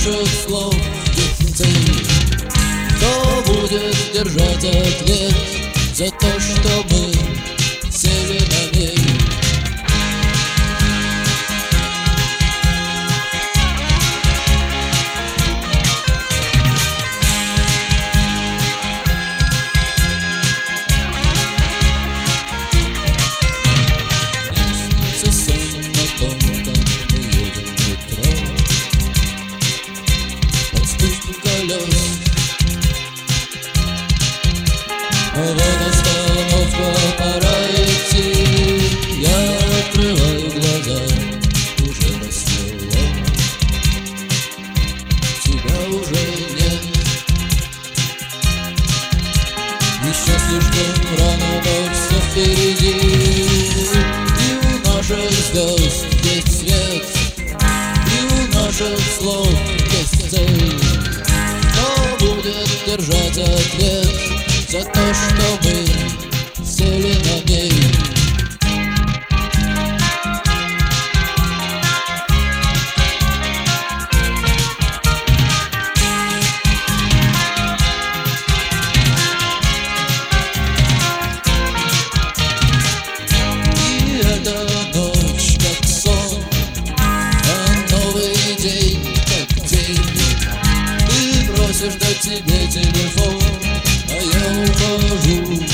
наших слов нет цели. Кто будет держать ответ за то, что мы сели на ней? Вот остановка, пора идти. Я открываю глаза, уже рассвело. Тебя уже нет. Еще слишком рано, но все впереди. И у наших звезд есть свет, и у наших слов есть цель. Кто будет держать ответ за то, что мы сели на ней? И эта ночь как сон, а новый день как день. Ты просишь дать тебе телефон, а я ухожу.